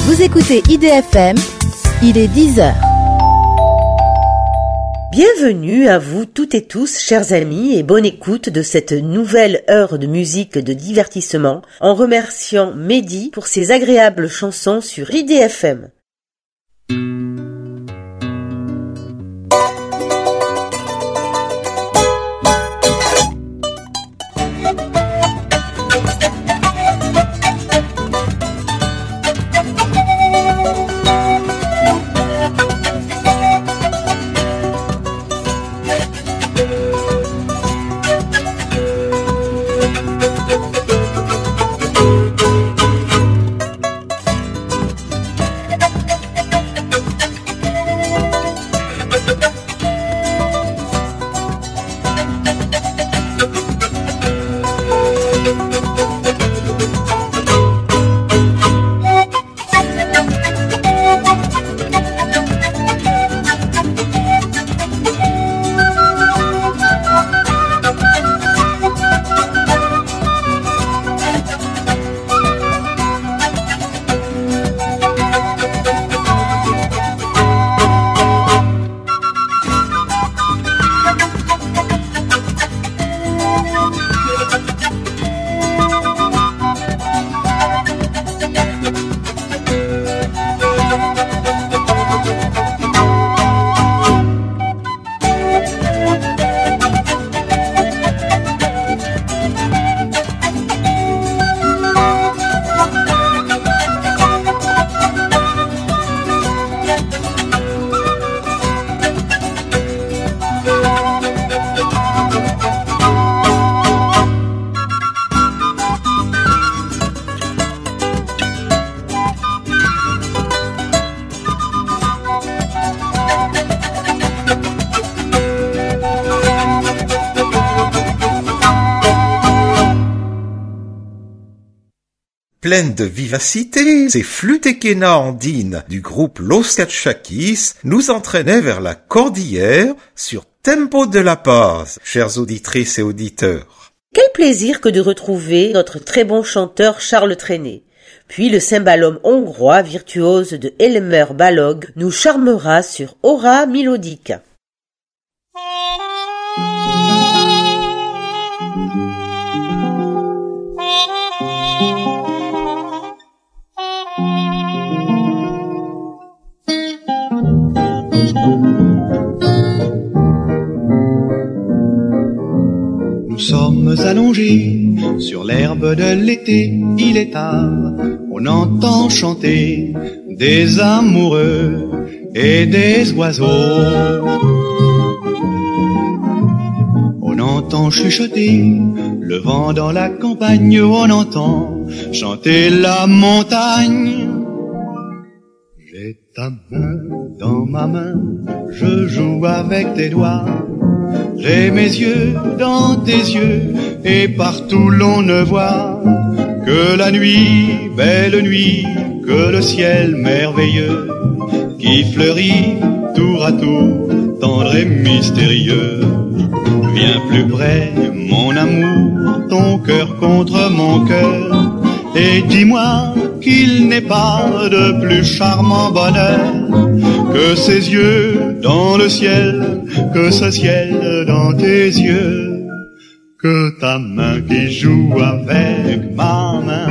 Vous écoutez IDFM, il est 10h. Bienvenue à vous toutes et tous, chers amis, et bonne écoute de cette nouvelle heure de musique de divertissement, en remerciant Mehdi pour ses agréables chansons sur IDFM. Pleine de vivacité, ces Flutekena andines du groupe Los Cachakis nous entraînaient vers la cordillère sur Tempo de la Paz, chères auditrices et auditeurs. Quel plaisir que de retrouver notre très bon chanteur Charles Trenet. Puis le cymbalum hongrois virtuose de Elmer Balog nous charmera sur Aura Mélodique. Nous sommes allongés sur l'herbe de l'été, il est tard, on entend chanter des amoureux et des oiseaux. On entend chuchoter le vent dans la campagne, on entend chanter la montagne. J'ai ta main dans ma main, je joue avec tes doigts. J'ai mes yeux dans tes yeux, et partout l'on ne voit que la nuit, belle nuit, que le ciel merveilleux, qui fleurit tour à tour, tendre et mystérieux. Viens plus près, mon amour, ton cœur contre mon cœur, et dis-moi qu'il n'est pas de plus charmant bonheur que ces yeux dans le ciel, que ce ciel dans tes yeux, que ta main qui joue avec ma main.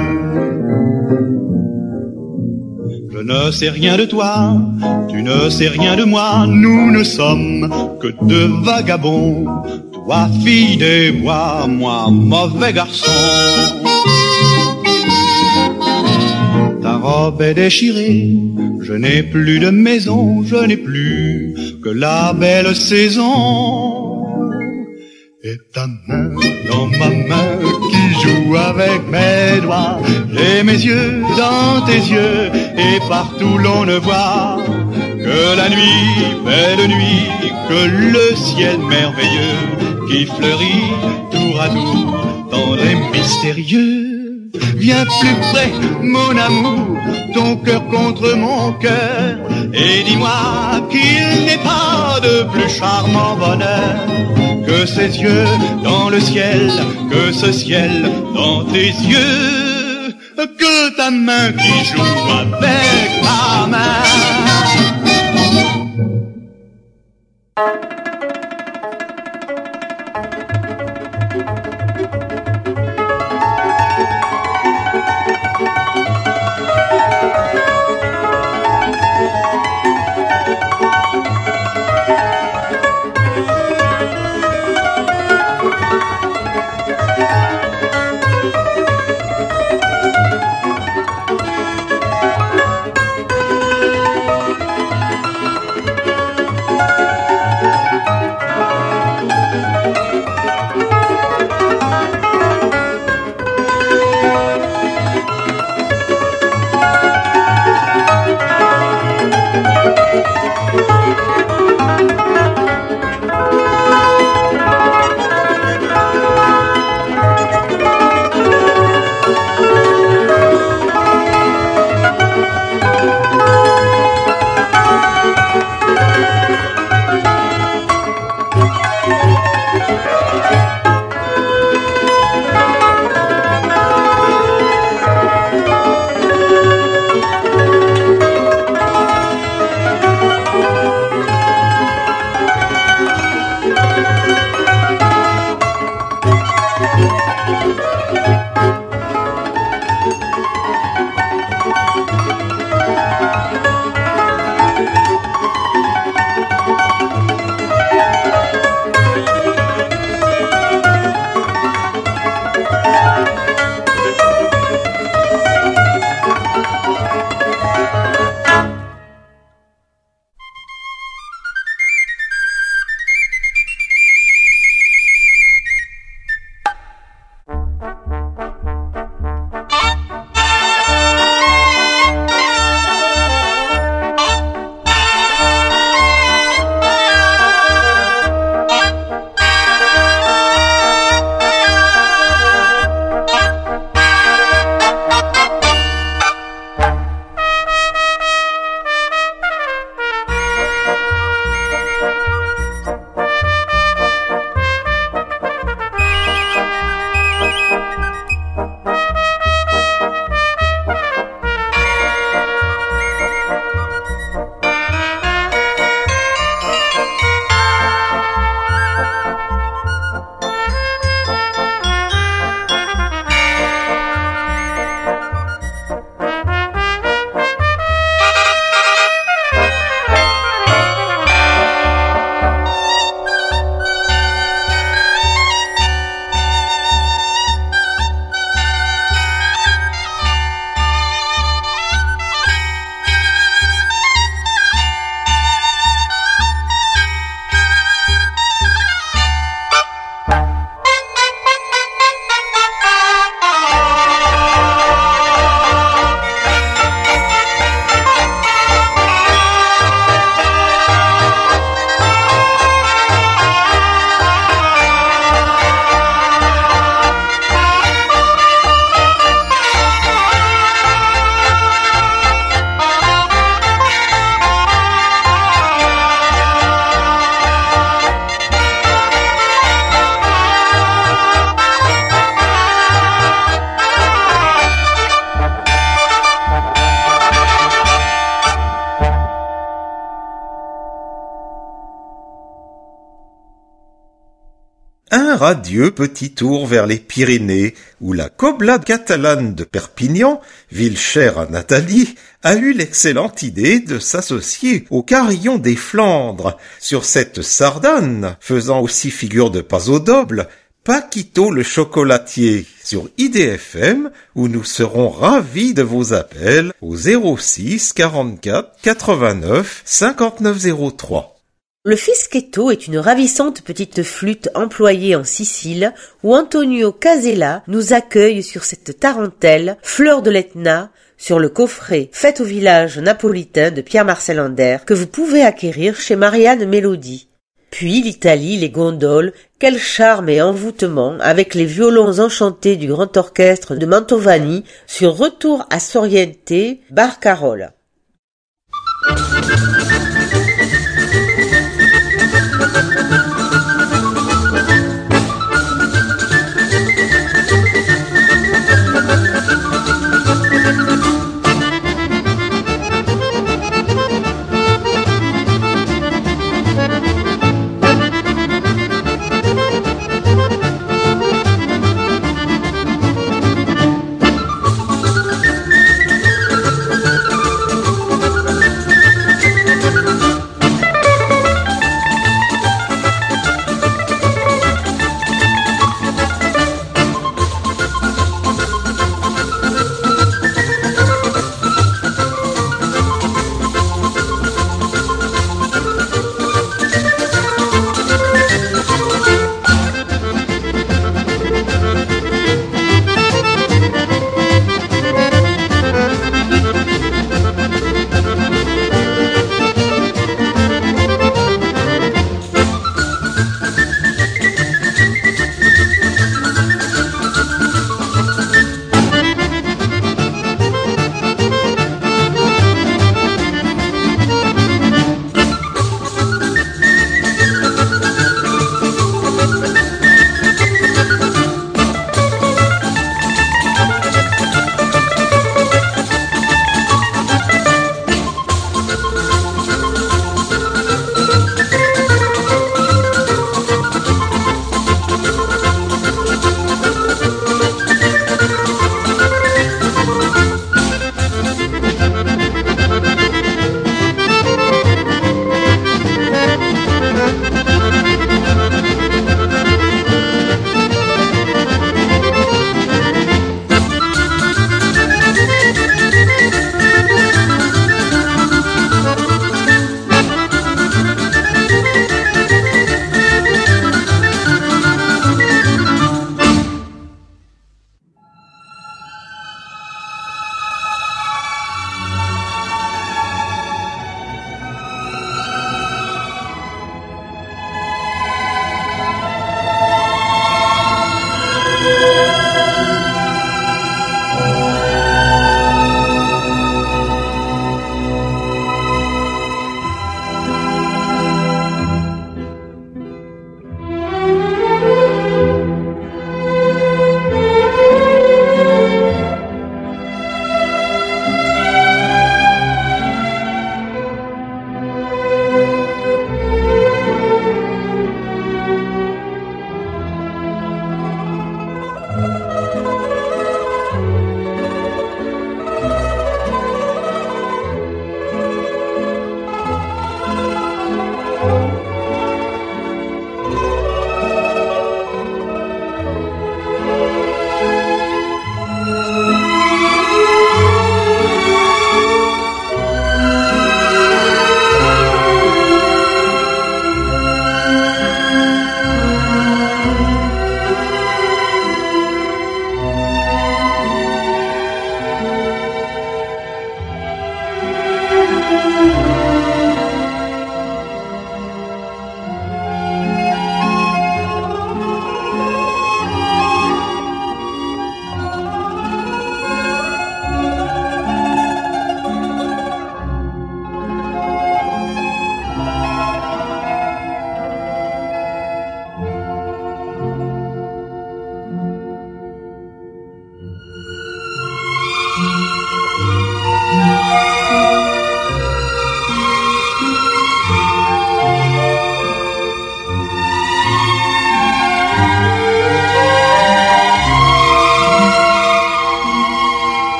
Je ne sais rien de toi, tu ne sais rien de moi, nous ne sommes que deux vagabonds, toi fille des bois, moi mauvais garçon. Ta robe est déchirée, je n'ai plus de maison, je n'ai plus que la belle saison. Et ta main dans ma main qui joue avec mes doigts, j'ai mes yeux dans tes yeux, et partout l'on ne voit que la nuit, belle nuit, que le ciel merveilleux qui fleurit tour à tour, tendre et mystérieux. Viens plus près, mon amour, ton cœur contre mon cœur, et dis-moi qu'il n'est pas de plus charmant bonheur que ces yeux dans le ciel, que ce ciel dans tes yeux, que ta main qui joue avec un radieux petit tour vers les Pyrénées, où la Coblade catalane de Perpignan, ville chère à Nathalie, a eu l'excellente idée de s'associer au Carillon des Flandres, sur cette sardane, faisant aussi figure de pas au double, Paquito le chocolatier, sur IDFM, où nous serons ravis de vos appels au 06 44 89 59 03. Le fischetto est une ravissante petite flûte employée en Sicile où Antonio Casella nous accueille sur cette tarentelle, fleur de l'Etna, sur le coffret Fête au village napolitain de Pierre-Marcel Ander que vous pouvez acquérir chez Marianne Mélodie. Puis l'Italie, les gondoles, quel charme et envoûtement avec les violons enchantés du grand orchestre de Mantovani sur Retour à Sorrente, Barcarolle.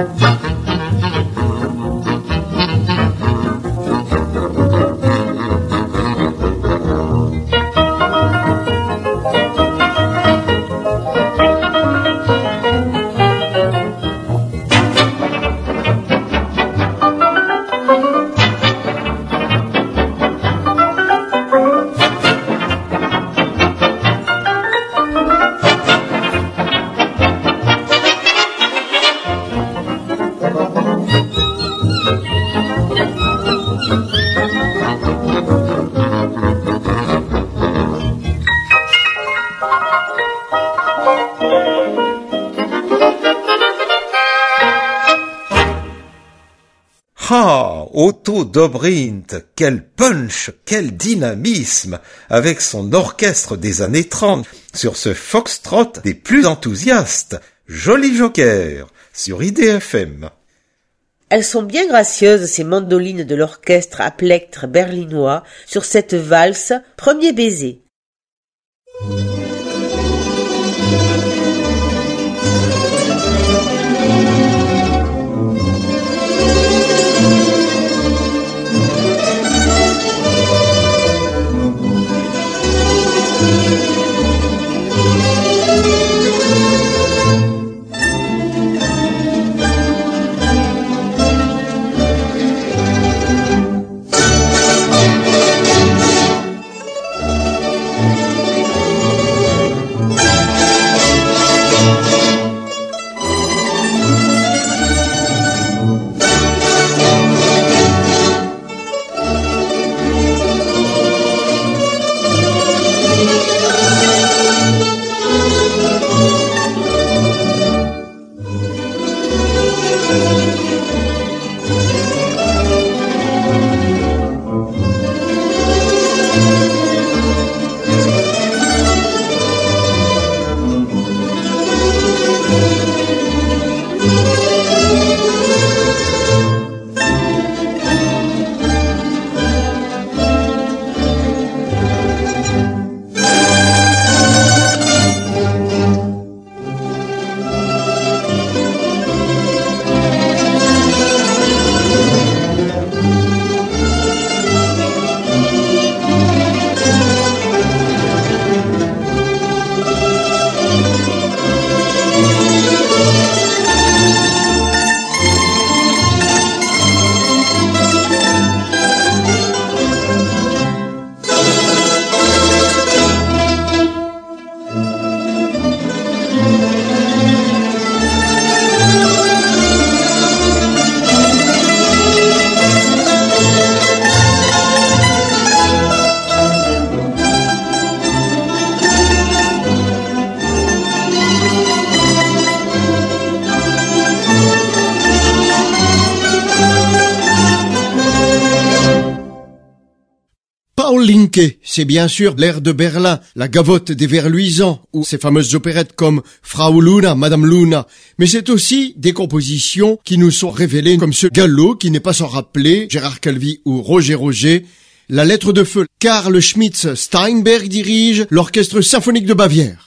Ah, Otto Dobrindt, quel punch, quel dynamisme, avec son orchestre des années 30, sur ce foxtrot des plus enthousiastes. Joli joker, sur IDFM. Elles sont bien gracieuses, ces mandolines de l'orchestre à plectre berlinois, sur cette valse « Premier baiser ». Linke, c'est bien sûr l'air de Berlin, la gavotte des vers luisants, ou ces fameuses opérettes comme Frau Luna, Madame Luna. Mais c'est aussi des compositions qui nous sont révélées comme ce galop qui n'est pas sans rappeler Gérard Calvi ou Roger Roger. La lettre de feu, Karl Schmitz Steinberg dirige l'orchestre symphonique de Bavière.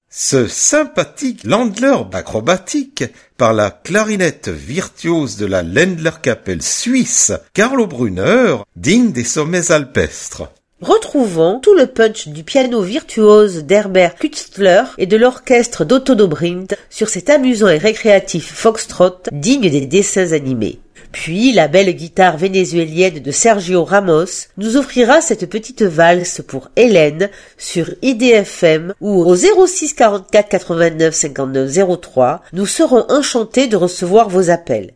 Ce sympathique Ländler acrobatique par la clarinette virtuose de la Ländlerkapelle suisse, Carlo Brunner, digne des sommets alpestres. Retrouvons tout le punch du piano virtuose d'Herbert Künstler et de l'orchestre d'Otto Dobrindt sur cet amusant et récréatif foxtrot digne des dessins animés. Puis la belle guitare vénézuélienne de Sergio Ramos nous offrira cette petite valse pour Hélène sur IDFM où au 06 44 89 59 03 nous serons enchantés de recevoir vos appels.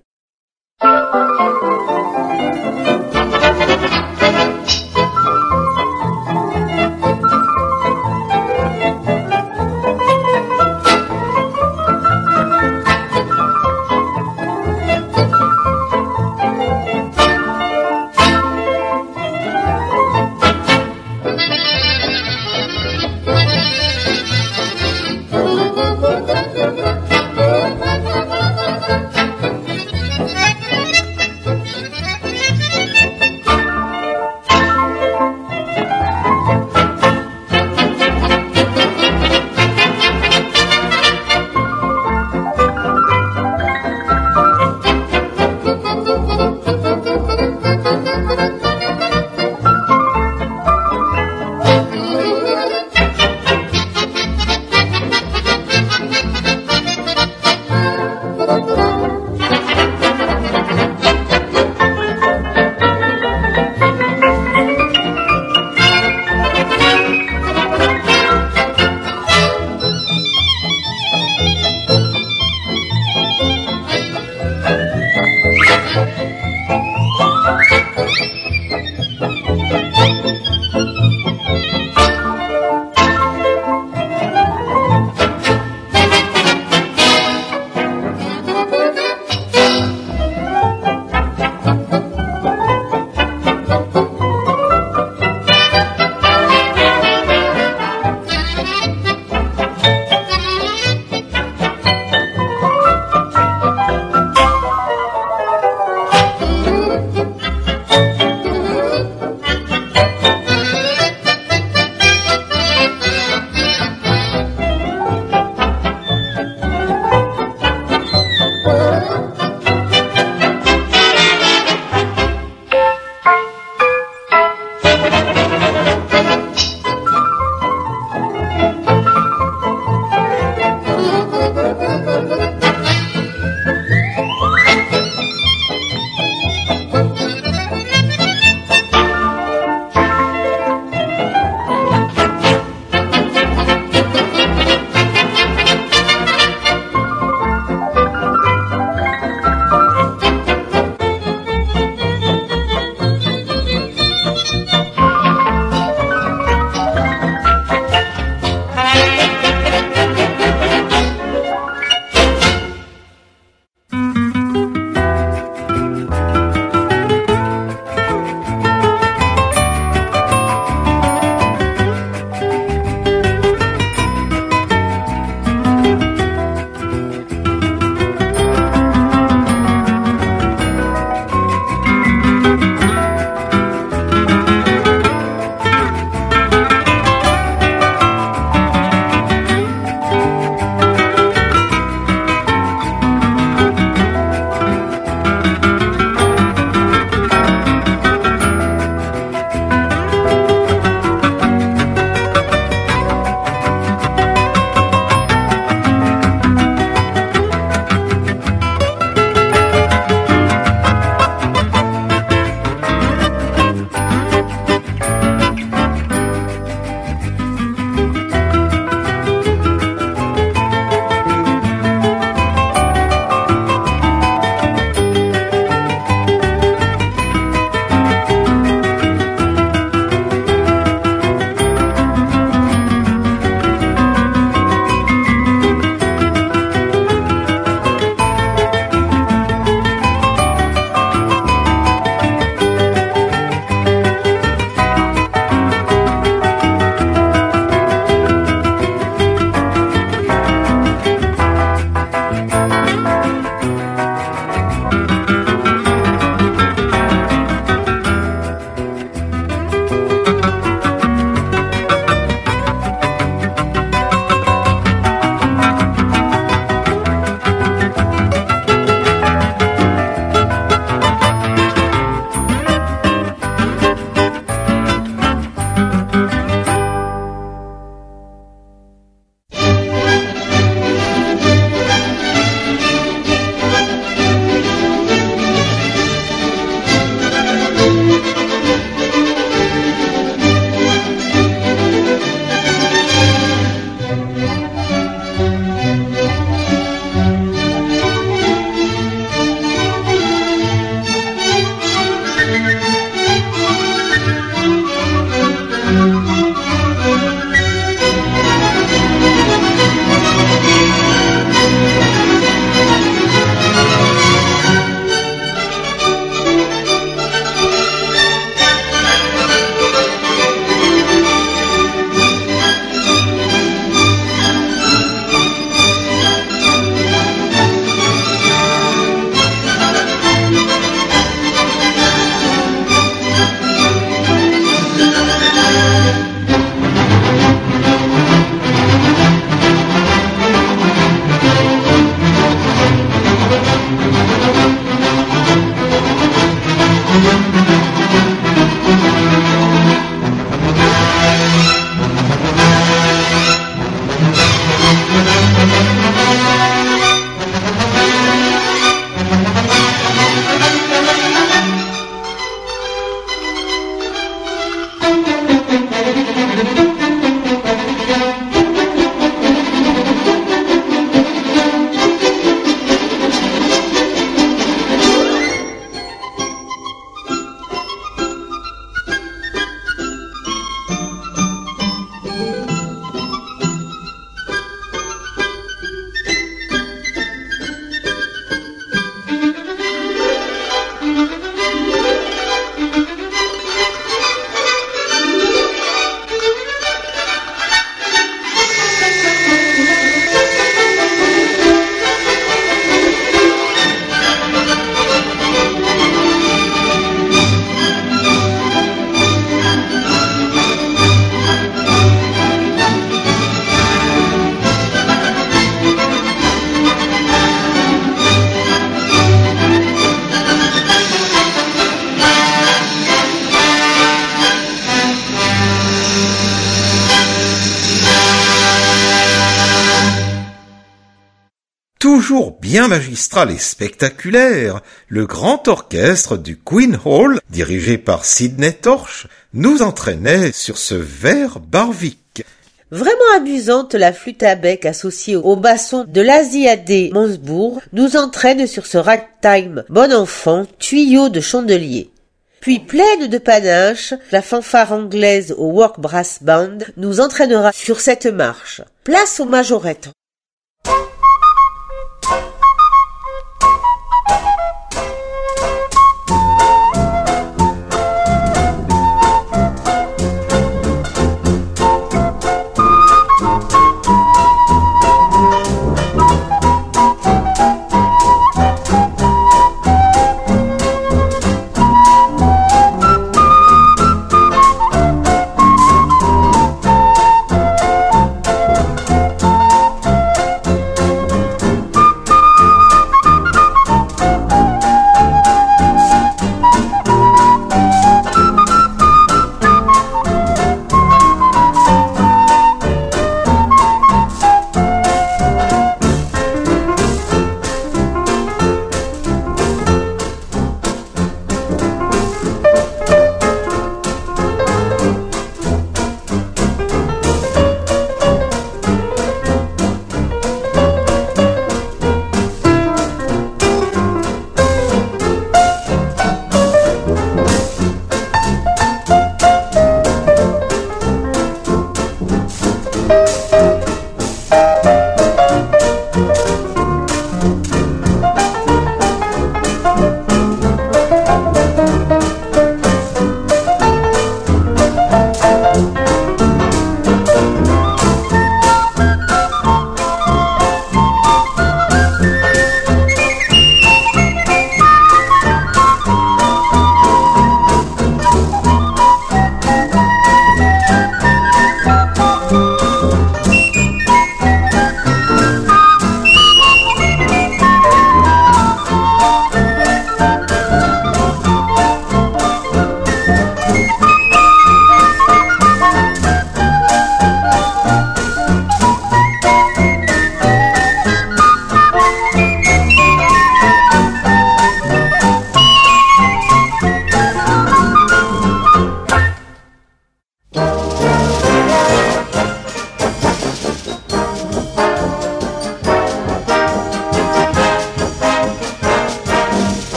Toujours bien magistral et spectaculaire, le grand orchestre du Queen Hall, dirigé par Sidney Torch, nous entraînait sur ce vers Barwick. Vraiment amusante, la flûte à bec associée au basson de l'Asiadé Monsbourg nous entraîne sur ce ragtime bon enfant, tuyau de chandelier. Puis pleine de panache, la fanfare anglaise au Work Brass Band nous entraînera sur cette marche. Place aux majorettes.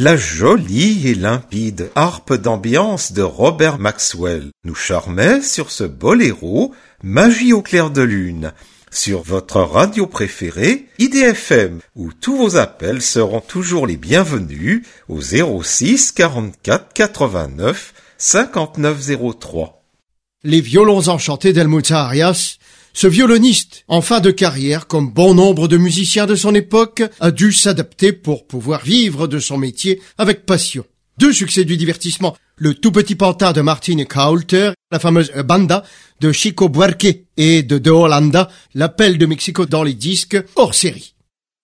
La jolie et limpide harpe d'ambiance de Robert Maxwell nous charmait sur ce boléro Magie au clair de lune, sur votre radio préférée, IDFM, où tous vos appels seront toujours les bienvenus au 06 44 89 59 03. Les violons enchantés d'Helmut Arias, ce violoniste, en fin de carrière, comme bon nombre de musiciens de son époque, a dû s'adapter pour pouvoir vivre de son métier avec passion. Deux succès du divertissement, le tout petit pantin de Martin Kaulter, la fameuse Banda de Chico Buarque et de Holanda, l'appel de Mexico dans les disques hors série.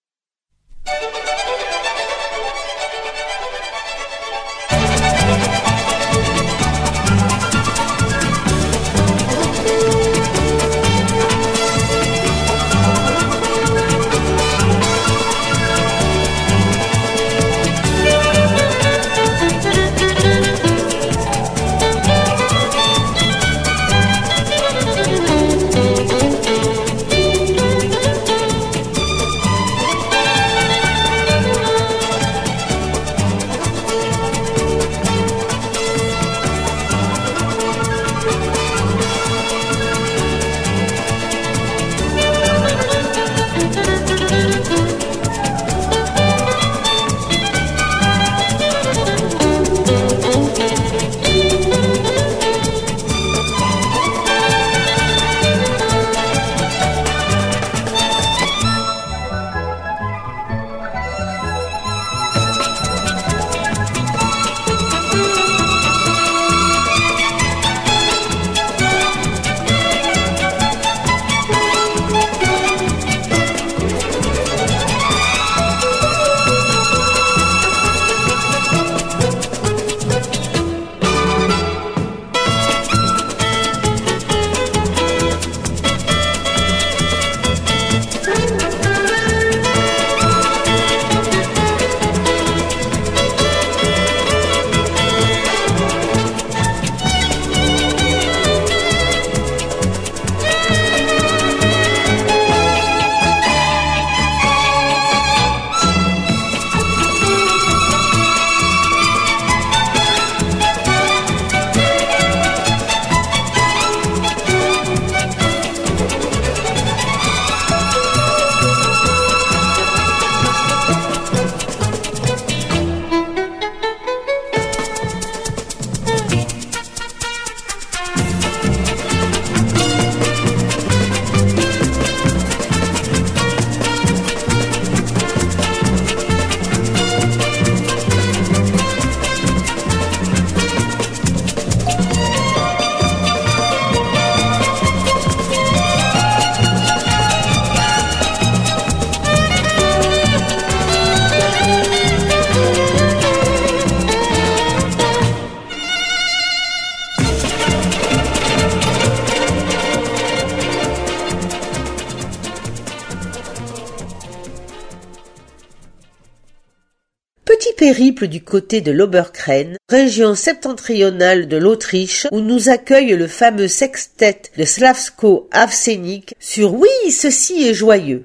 Périple du côté de l'Oberkrein, région septentrionale de l'Autriche, où nous accueille le fameux sextet de Slavko Avsenik sur Oui, ceci est joyeux.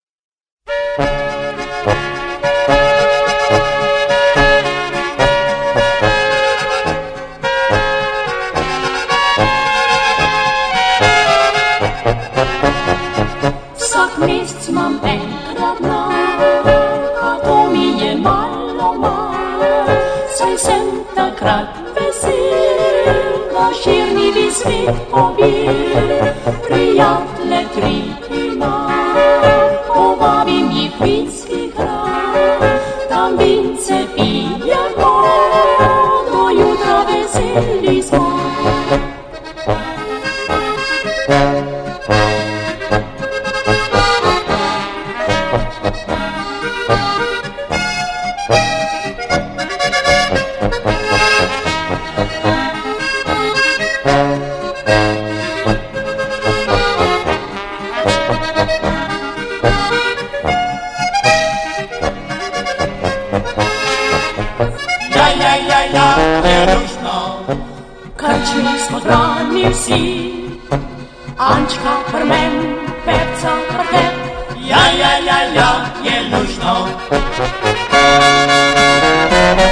Приятеле трикина, побавим їх фінський край, там вінце п'ємо, до ютра веселі спать. Ančka, prmen, pevca, kvartet, ja, je lušno.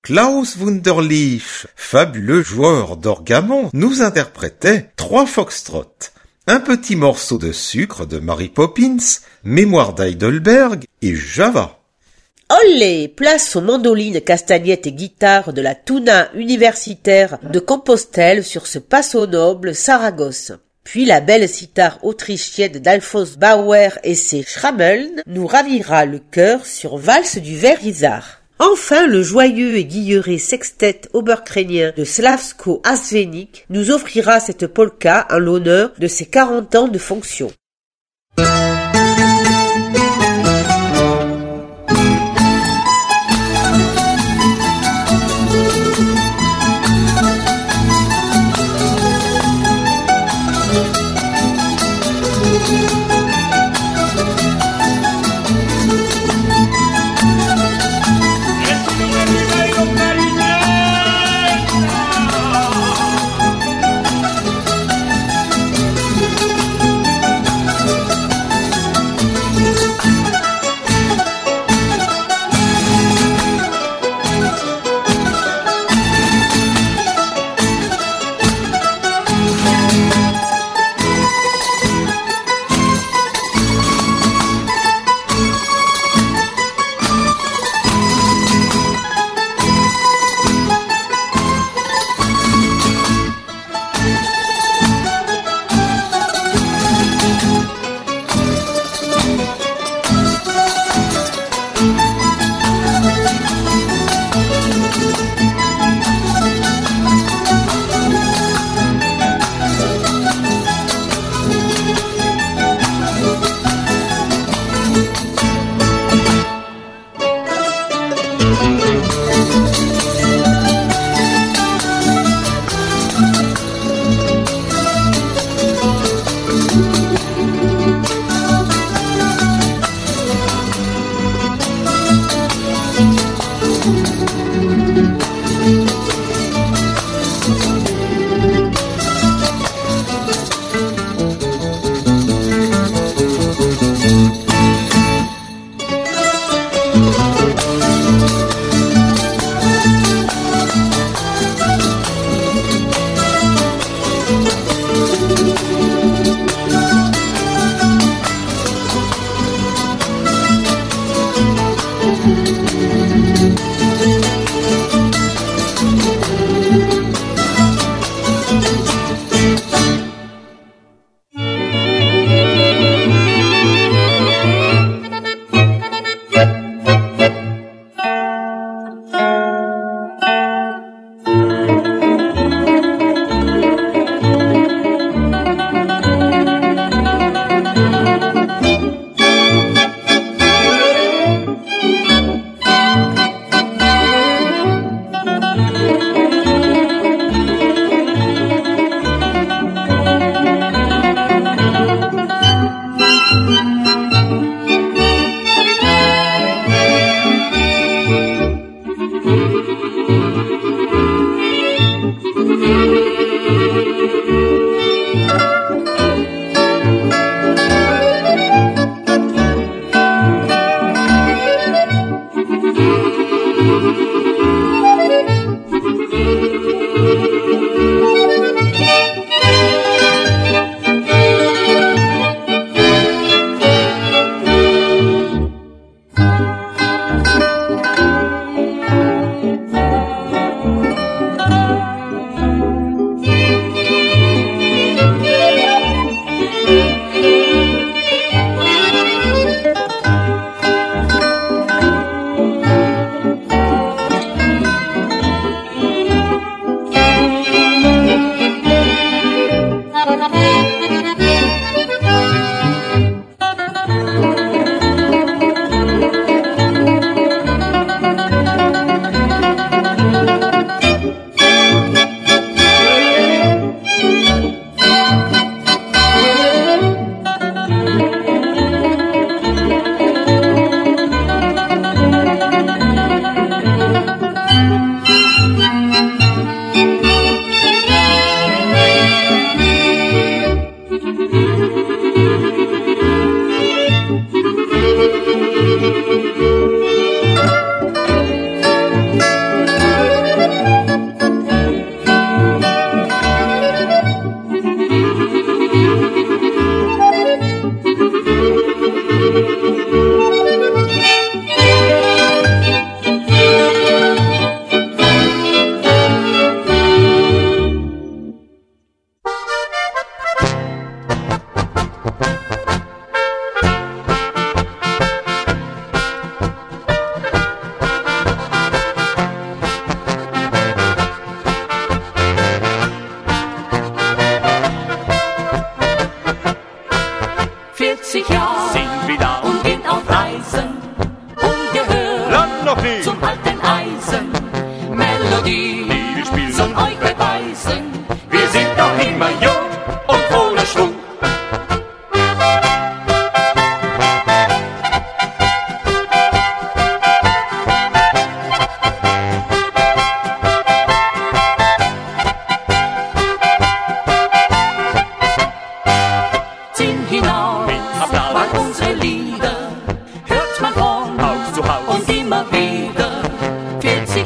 Klaus Wunderlich, fabuleux joueur d'orgamon, nous interprétait 3 foxtrots, un petit morceau de sucre de Mary Poppins, Mémoire d'Heidelberg et Java. Olé, place aux mandolines, castagnettes et guitares de la Tuna universitaire de Compostelle sur ce passo noble Saragosse. Puis la belle cithare autrichienne d'Alphonse Bauer et ses Schrammeln nous ravira le cœur sur Valse du Verisar. Enfin, le joyeux et guilleré sextet oberkrénien de Slavsko Asvenik nous offrira cette polka en l'honneur de ses 40 ans de fonction.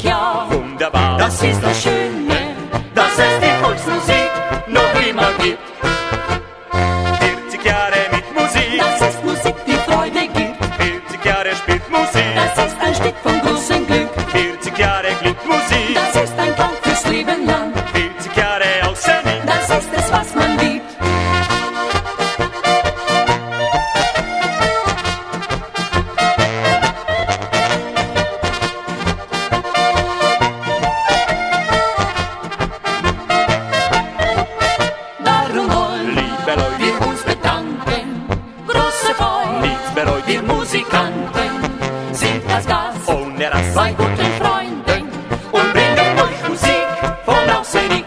Musik, ja. Wunderbar. Das ist das Schöne, dass es die Volksmusik noch immer gibt. 40 Jahre mit Musik. Das ist Musik, die Freude gibt. 40 Jahre spielt Musik. Das ist ein Stück vom großen Glück. 40 Jahre Glückmusik. Das ist ein Kampf fürs Leben lang. 40 Jahre außerdem. Das ist es, was man liebt. Darum wollen Liebe Leute, wir uns bedanken. Große Freude, nichts bereut wir ihr Musikanten sind das Gas ohne Rast. bei guten Freunden und bringen euch Musik von Außeric.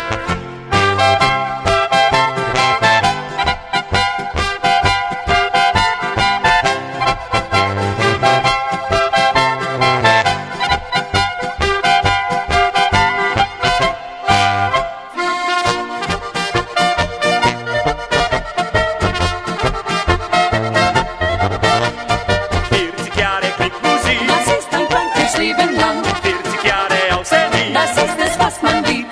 Das ist ein Plan fürs Leben lang. 40 Jahre außerdem. Das ist es, was man liebt.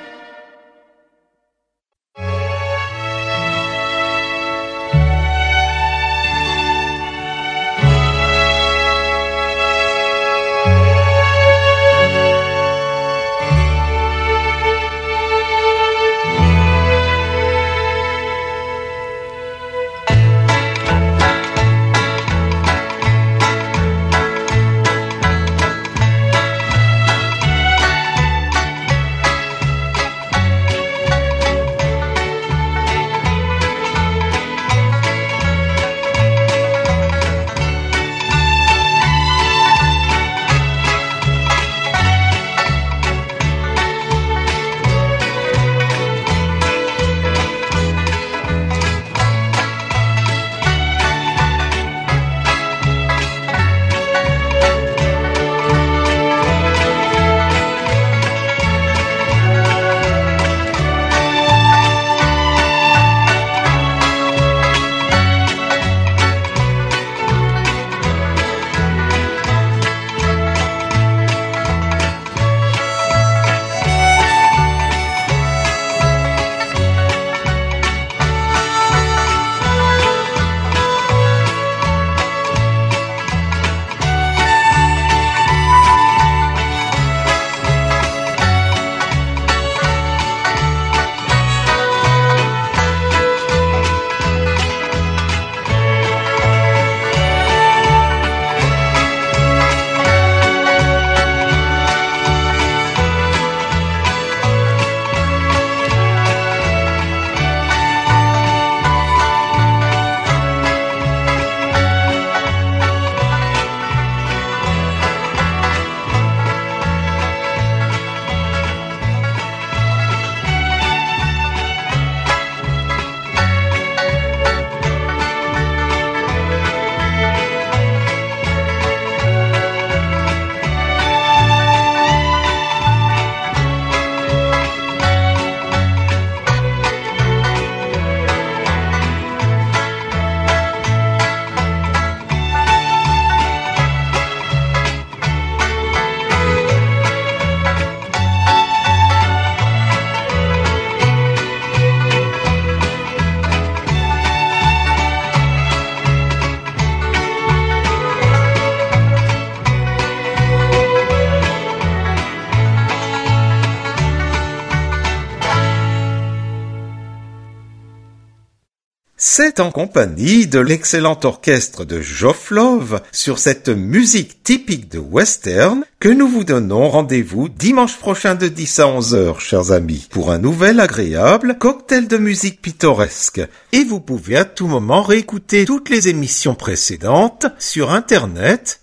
C'est en compagnie de l'excellent orchestre de Joflov sur cette musique typique de western que nous vous donnons rendez-vous dimanche prochain de 10 à 11h, chers amis, pour un nouvel agréable cocktail de musique pittoresque. Et vous pouvez à tout moment réécouter toutes les émissions précédentes sur internet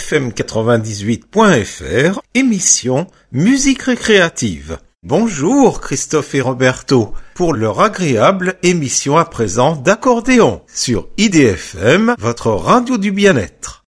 idfm98.fr, émission Musique récréative. Bonjour Christophe et Roberto pour leur agréable émission à présent d'accordéon sur IDFM, votre radio du bien-être.